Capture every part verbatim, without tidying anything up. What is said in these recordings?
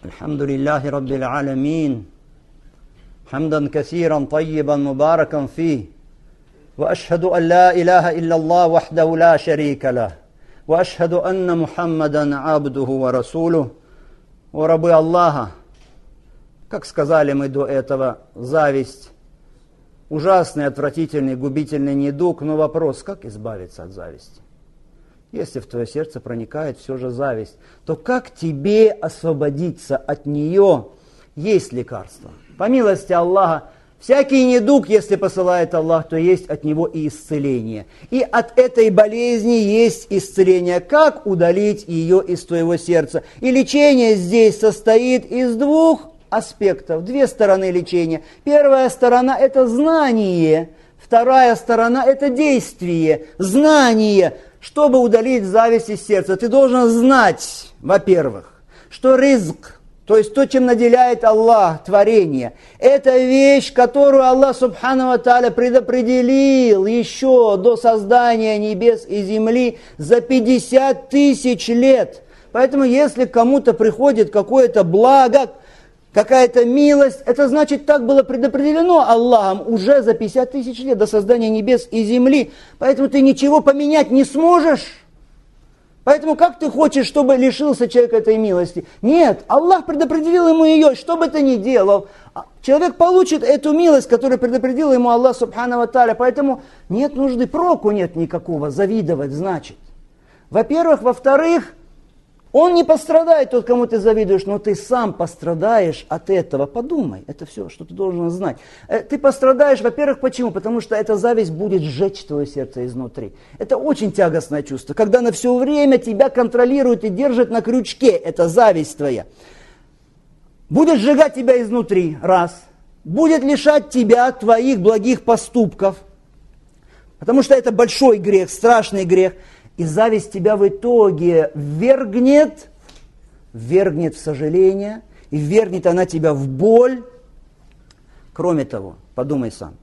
الحمد لله رب العالمين حمدا كثيرا طيبا مباركا فيه وأشهد أن لا إله إلا الله وحده لا شريك له وأشهد أن محمدا عبده ورسوله وربي Аллаха. Как сказали мы до этого, зависть ужасный, отвратительный, губительный недуг, но вопрос, как избавиться от зависти? Если в твое сердце проникает все же зависть, то как тебе освободиться от нее? Есть лекарство. По милости Аллаха, всякий недуг, если посылает Аллах, то есть от него и исцеление. И от этой болезни есть исцеление. Как удалить ее из твоего сердца? И лечение здесь состоит из двух аспектов, две стороны лечения. Первая сторона – это знание, вторая сторона – это действие. Знание. Чтобы удалить зависть из сердца, ты должен знать, во-первых, что ризк, то есть то, чем наделяет Аллах, творение, это вещь, которую Аллах Субхану ва Тааля предопределил еще до создания небес и земли за пятьдесят тысяч лет. Поэтому, если кому-то приходит какое-то благо, какая-то милость, это значит, так было предопределено Аллахом уже за пятьдесят тысяч лет до создания небес и земли. Поэтому ты ничего поменять не сможешь. Поэтому как ты хочешь, чтобы лишился человек этой милости? Нет, Аллах предопределил ему ее, что бы ты ни делал. Человек получит эту милость, которую предопределил ему Аллах Субхану ва Тааля. Поэтому нет нужды, проку нет никакого, завидовать значит. Во-первых, во-вторых, он не пострадает, тот, кому ты завидуешь, но ты сам пострадаешь от этого. Подумай, это все, что ты должен знать. Ты пострадаешь, во-первых, почему? Потому что эта зависть будет сжечь твое сердце изнутри. Это очень тягостное чувство, когда на все время тебя контролирует и держит на крючке, это зависть твоя. Будет сжигать тебя изнутри, раз. Будет лишать тебя твоих благих поступков, потому что это большой грех, страшный грех. И зависть тебя в итоге ввергнет, ввергнет в сожаление, и ввергнет она тебя в боль. Кроме того, подумай сам,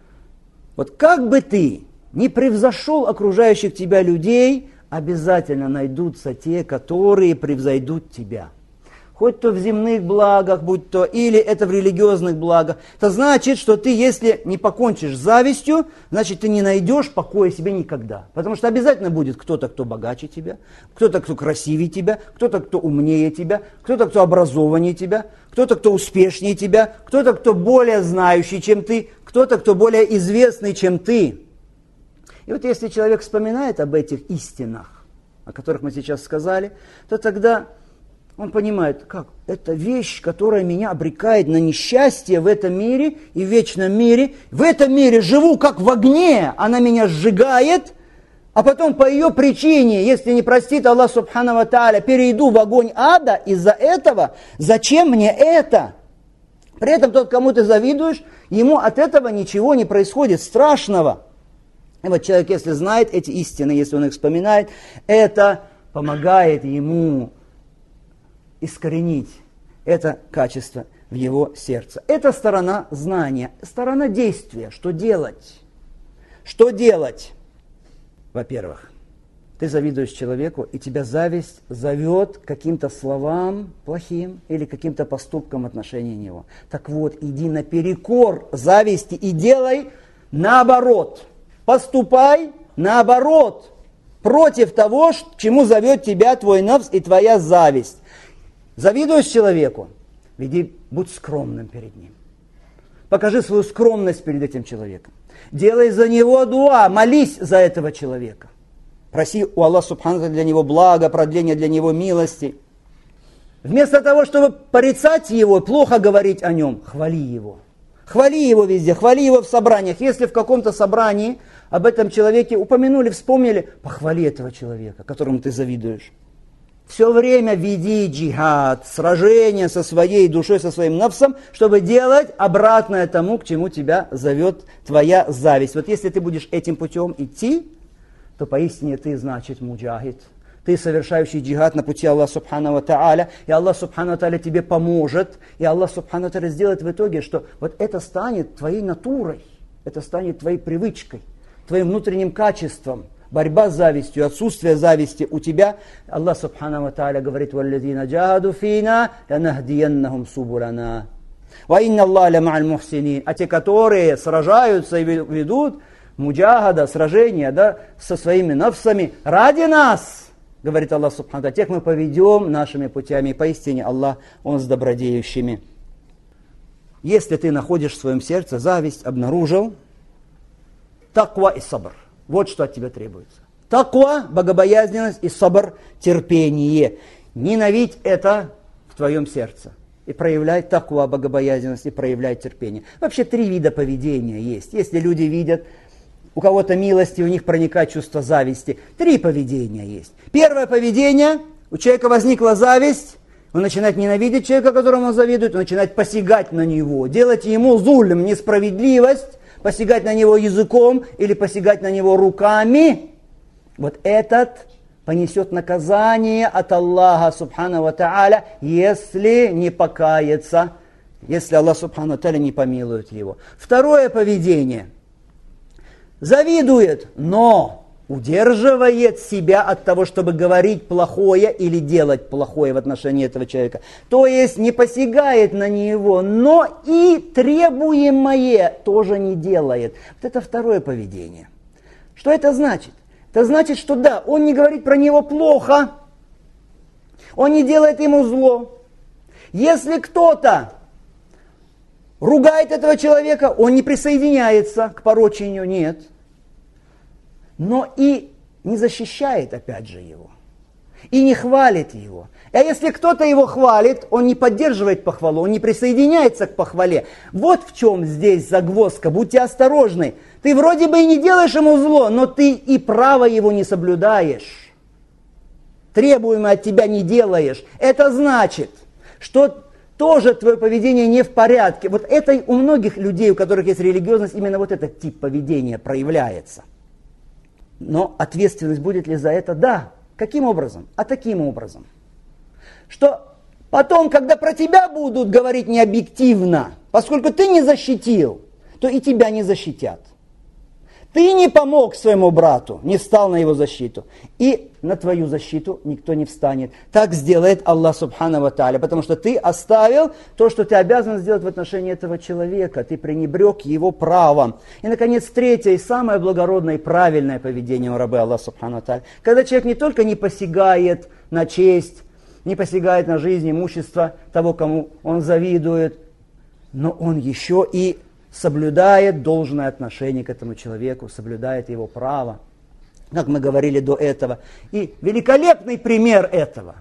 вот как бы ты ни превзошел окружающих тебя людей, обязательно найдутся те, которые превзойдут тебя. Хоть то в земных благах, будь то, или это в религиозных благах. Это значит, что ты, если не покончишь с завистью, значит, ты не найдешь покоя себе никогда. Потому что обязательно будет кто-то, кто богаче тебя, кто-то, кто красивее тебя, кто-то, кто умнее тебя, кто-то, кто образованнее тебя, кто-то, кто успешнее тебя, кто-то, кто более знающий, чем ты, кто-то, кто более известный, чем ты. И вот если человек вспоминает об этих истинах, о которых мы сейчас сказали, то тогда он понимает, как это вещь, которая меня обрекает на несчастье в этом мире и в вечном мире. В этом мире живу как в огне, она меня сжигает, а потом по ее причине, если не простит Аллах Субхану ва Тааля, перейду в огонь ада из-за этого. Зачем мне это? При этом тот, кому ты завидуешь, ему от этого ничего не происходит страшного. И вот человек, если знает эти истины, если он их вспоминает, это помогает ему искоренить это качество в его сердце. Это сторона знания. Сторона действия. Что делать? Что делать? Во-первых, ты завидуешь человеку, и тебя зависть зовет к каким-то словам плохим или каким-то поступкам в отношении него. Так вот, иди наперекор зависти и делай наоборот. Поступай наоборот. Против того, к чему зовет тебя твой нафс и твоя зависть. Завидуешь человеку, веди, будь скромным перед ним. Покажи свою скромность перед этим человеком. Делай за него дуа, молись за этого человека. Проси у Аллаха Субхану ва Тааля для него блага, продления для него милости. Вместо того, чтобы порицать его, плохо говорить о нем, хвали его. Хвали его везде, хвали его в собраниях. Если в каком-то собрании об этом человеке упомянули, вспомнили, похвали этого человека, которому ты завидуешь. Все время веди джихад, сражение со своей душой, со своим нафсом, чтобы делать обратное тому, к чему тебя зовет твоя зависть. Вот если ты будешь этим путем идти, то поистине ты, значит, муджахид. Ты совершающий джихад на пути Аллаха Субхану ва Тааля, и Аллах Субхану ва Тааля тебе поможет, и Аллах Субхану ва Тааля сделает в итоге, что вот это станет твоей натурой, это станет твоей привычкой, твоим внутренним качеством. борьба с завистью, отсутствие зависти у тебя, Аллах Субхану ва Тааля говорит: «Валлазина джахаду фина ланахдияннахум субулана». «Ва инна Аллаха ля ма'аль мухсинин». А те, которые сражаются и ведут муджахада, сражения, да, со своими нафсами ради нас, говорит Аллах Субхану ва Тааля, тех мы поведем нашими путями. И поистине Аллах, Он с добродеющими. Если ты находишь в своем сердце зависть, обнаружил, таква и сабр. Вот что от тебя требуется. Таква, богобоязненность, и сабр, терпение. Ненавидь это в твоем сердце. И проявляй таква, богобоязненность, и проявляй терпение. Вообще три вида поведения есть. Если люди видят, у кого-то милости, у них проникает чувство зависти. Три поведения есть. Первое поведение, у человека возникла зависть, он начинает ненавидеть человека, которому он завидует, он начинает посягать на него, делать ему зулм, несправедливость, посягать на него языком или посягать на него руками. Вот этот понесет наказание от Аллаха Субхану ва Тааля, если не покается, если Аллах Субхану ва Тааля не помилует его. Второе поведение. Завидует, но удерживает себя от того, чтобы говорить плохое или делать плохое в отношении этого человека. То есть не посягает на него, но и требуемое тоже не делает. Вот это второе поведение. Что это значит? Это значит, что да, он не говорит про него плохо, он не делает ему зло. Если кто-то ругает этого человека, он не присоединяется к порочению, нет. Но и не защищает, опять же, его. И не хвалит его. А если кто-то его хвалит, он не поддерживает похвалу, он не присоединяется к похвале. Вот в чем здесь загвоздка. Будьте осторожны. Ты вроде бы и не делаешь ему зло, но ты и право его не соблюдаешь. Требуемое от тебя не делаешь. Это значит, что тоже твое поведение не в порядке. Вот это у многих людей, у которых есть религиозность, именно вот этот тип поведения проявляется. Но ответственность будет ли за это? Да. Каким образом? А таким образом. Что потом, когда про тебя будут говорить необъективно, поскольку ты не защитил, то и тебя не защитят. Ты не помог своему брату, не встал на его защиту. И на твою защиту никто не встанет. Так сделает Аллах Субхану ва Тааля, потому что ты оставил то, что ты обязан сделать в отношении этого человека. Ты пренебрег его правом. И, наконец, третье и самое благородное и правильное поведение у раба Аллаха Субхану ва Тааля. Когда человек не только не посягает на честь, не посягает на жизнь, имущество того, кому он завидует, но он еще и соблюдает должное отношение к этому человеку, соблюдает его право, как мы говорили до этого. И великолепный пример этого,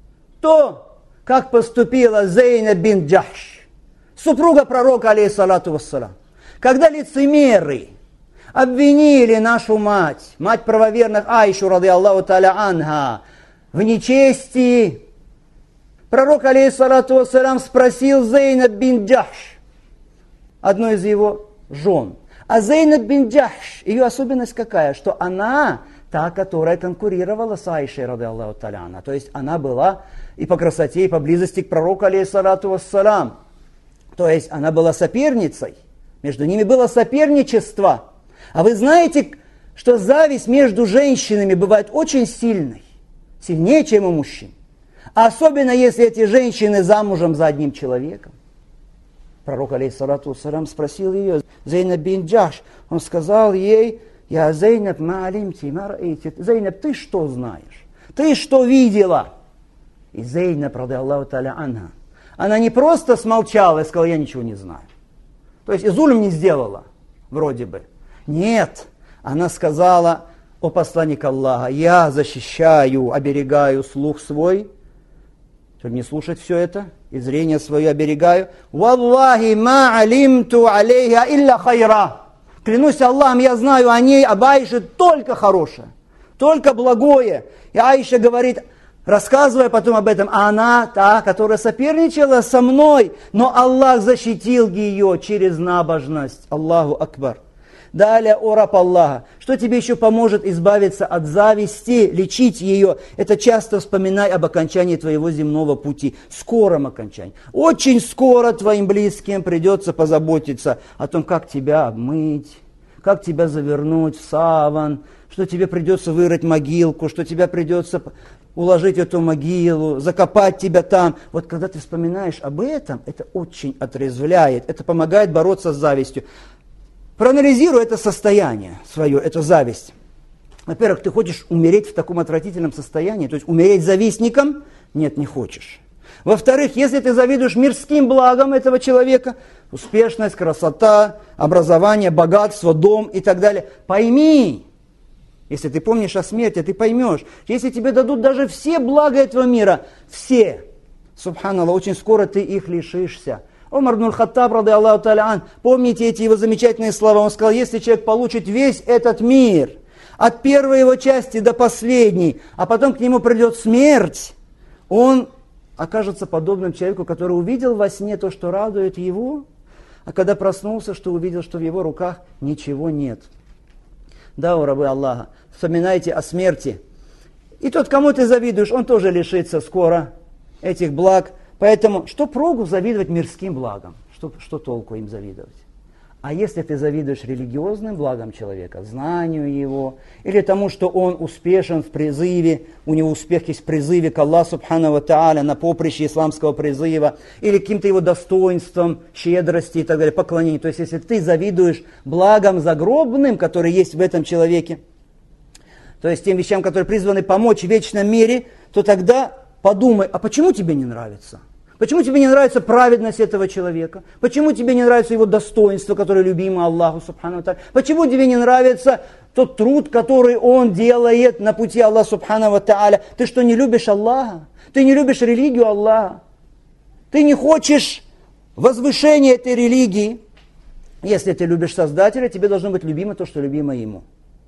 то, как поступила Зейнаб бинт Джахш, супруга пророка, алейхиссалату вассалам, когда лицемеры обвинили нашу мать, мать правоверных Аишу, ради Аллаху та'аля анха, в нечестии, пророк, алейхиссалату вассалам, спросил Зейнаб бинт Джахш, одной из его жен. А Зейнаб бинт Джахш, ее особенность какая? Что она та, которая конкурировала с Аишей, ради Аллаху та'аля анха. То есть она была и по красоте, и по близости к пророку, алейхиссалату вассалам. То есть она была соперницей. Между ними было соперничество. А вы знаете, что зависть между женщинами бывает очень сильной. Сильнее, чем у мужчин. А особенно, если эти женщины замужем за одним человеком. Пророк, алейхиссалату вассалам, спросил ее, Зейнаб бинт Джахш, он сказал ей, «Я Зейнаб ма алимти ма раити». Зейнаб, ты что знаешь? Ты что видела? И Зейнаб, ради Аллаху та'аля анха, она не просто смолчала и сказала, я ничего не знаю. То есть и зулм не сделала, вроде бы. Нет, она сказала, о посланник Аллаха, я защищаю, оберегаю слух свой, чтобы не слушать все это, и зрение свое оберегаю. «Валлахи ма алимту алейха илля хайра». Клянусь Аллахом, я знаю о ней, об Аише, только хорошее, только благое. И Аиша говорит, рассказывая потом об этом, а она та, которая соперничала со мной, но Аллах защитил ее через набожность. Аллаху Акбар. Далее, о раб Аллаха, что тебе еще поможет избавиться от зависти, лечить ее? Это часто вспоминай об окончании твоего земного пути, скором окончании. Очень скоро твоим близким придется позаботиться о том, как тебя обмыть, как тебя завернуть в саван, что тебе придется вырыть могилку, что тебе придется уложить эту могилу, закопать тебя там. Вот когда ты вспоминаешь об этом, это очень отрезвляет, это помогает бороться с завистью. Проанализируй это состояние свое, эту зависть. Во-первых, ты хочешь умереть в таком отвратительном состоянии, то есть умереть завистником? Нет, не хочешь. Во-вторых, если ты завидуешь мирским благам этого человека, успешность, красота, образование, богатство, дом и так далее, пойми, если ты помнишь о смерти, ты поймешь, если тебе дадут даже все блага этого мира, все, субханаллах, очень скоро ты их лишишься. Умар ибн аль-Хаттаб, рады Аллаху та'аля ан, помните эти его замечательные слова, он сказал, если человек получит весь этот мир, от первой его части до последней, а потом к нему придет смерть, он окажется подобным человеку, который увидел во сне то, что радует его, а когда проснулся, что увидел, что в его руках ничего нет. Да, о рабы Аллаха, вспоминайте о смерти. И тот, кому ты завидуешь, он тоже лишится скоро этих благ. Поэтому что прогу завидовать мирским благам? Что, что толку им завидовать? А если ты завидуешь религиозным благам человека, знанию его, или тому, что он успешен в призыве, у него успех есть в призыве к Аллаху Субхану ва Тааля, на поприще исламского призыва, или каким-то его достоинством, щедрости и так далее, поклонению. То есть, если ты завидуешь благам загробным, которые есть в этом человеке, то есть тем вещам, которые призваны помочь в вечном мире, то тогда подумай, а почему тебе не нравится? Почему тебе не нравится праведность этого человека? Почему тебе не нравится его достоинство, которое любимо Аллаху Субхану ва Тааля? Почему тебе не нравится тот труд, который он делает на пути Аллаха Субхану ва Тааля? Ты что, не любишь Аллаха? Ты не любишь религию Аллаха? Ты не хочешь возвышения этой религии? Если ты любишь Создателя, тебе должно быть любимо то, что любимо Ему.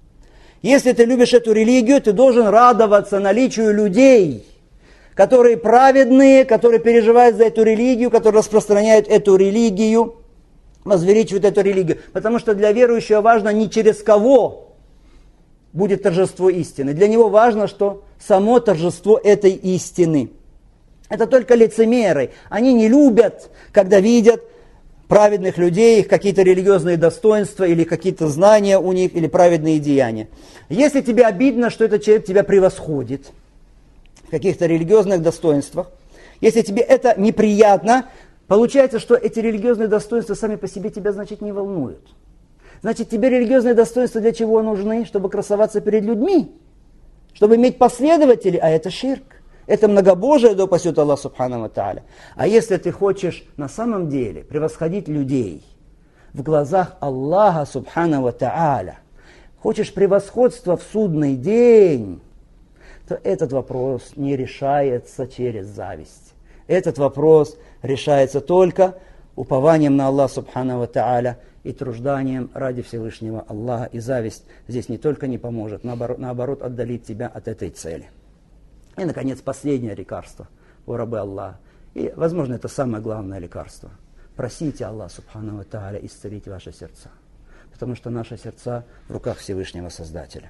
Если ты любишь эту религию, ты должен радоваться наличию людей, которые праведные, которые переживают за эту религию, которые распространяют эту религию, возвеличивают эту религию. Потому что для верующего важно не через кого будет торжество истины. Для него важно, что само торжество этой истины. Это только лицемеры. Они не любят, когда видят праведных людей, их какие-то религиозные достоинства, или какие-то знания у них, или праведные деяния. Если тебе обидно, что этот человек тебя превосходит, в каких-то религиозных достоинствах, если тебе это неприятно, получается, что эти религиозные достоинства сами по себе тебя, значит, не волнуют. Значит, тебе религиозные достоинства для чего нужны? Чтобы красоваться перед людьми, чтобы иметь последователей, а это ширк. Это многобожие, да упасет Аллах Субхану ва Тааля. А если ты хочешь на самом деле превосходить людей в глазах Аллаха Субхану ва Тааля, хочешь превосходства в судный день, то этот вопрос не решается через зависть. Этот вопрос решается только упованием на Аллаха Субхану ва Тааля и тружданием ради Всевышнего Аллаха. И зависть здесь не только не поможет, наоборот, наоборот отдалит тебя от этой цели. И, наконец, последнее лекарство, о рабы Аллаха. И, возможно, это самое главное лекарство. Просите Аллаха Субхану ва Тааля исцелить ваши сердца. Потому что наши сердца в руках Всевышнего Создателя.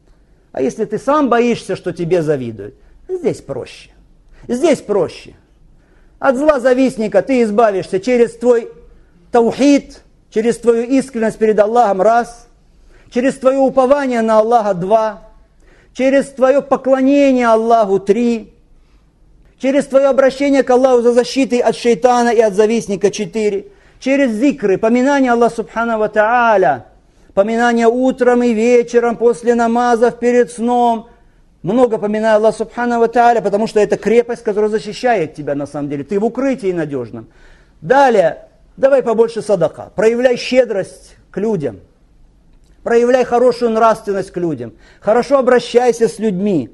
А если ты сам боишься, что тебе завидуют, здесь проще. Здесь проще. От зла завистника ты избавишься через твой таухид, через твою искренность перед Аллахом, раз, через твое упование на Аллаха, два, через твое поклонение Аллаху, три, через твое обращение к Аллаху за защитой от шейтана и от завистника, четыре, через зикры, поминание Аллаха Субхану ва Тааля, поминание утром и вечером, после намазов, перед сном. Много поминай Аллаха Субхану ва Тааля, потому что это крепость, которая защищает тебя на самом деле. Ты в укрытии надежном. Далее, давай побольше садака. Проявляй щедрость к людям. Проявляй хорошую нравственность к людям. Хорошо обращайся с людьми.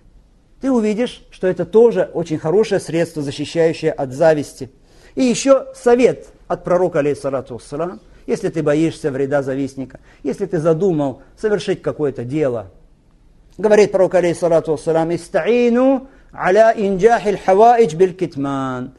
Ты увидишь, что это тоже очень хорошее средство, защищающее от зависти. И еще совет от пророка, алейхиссалату вассалам. Если ты боишься вреда завистника, если ты задумал совершить какое-то дело, говорит пророк, алейхиссалату вассалам, «Истаину аля инджахил хаваидж биль китман».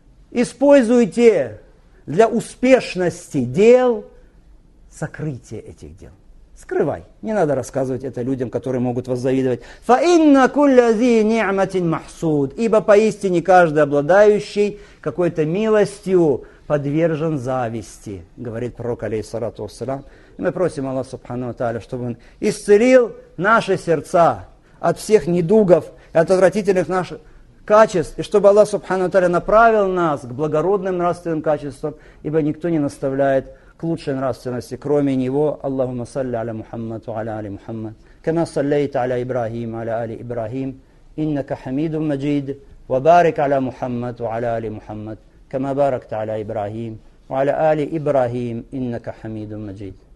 Используйте для успешности дел сокрытие этих дел. Скрывай. Не надо рассказывать это людям, которые могут вас завидовать. «Фаинна кулля зи ни'матин махсуд». Ибо поистине каждый обладающий какой-то милостью подвержен зависти, говорит пророк, алейхиссалату вассалам. И мы просим Аллаха Субхану ва Тааля, чтобы Он исцелил наши сердца от всех недугов, от отвратительных наших качеств, и чтобы Аллах Субхану ва Тааля направил нас к благородным нравственным качествам, ибо никто не наставляет к лучшей нравственности, кроме Него. Аллахумма салли аля Мухаммад ва аля али Мухаммад, кама саллейта аля Ибрахим, аля али Ибрахим, иннака хамидун маджид, ва барик аля Мухаммад ва аля али Мухаммад, кама баракта аля Ибрахим, ва аля али Ибрахим, иннака хамидун маджид.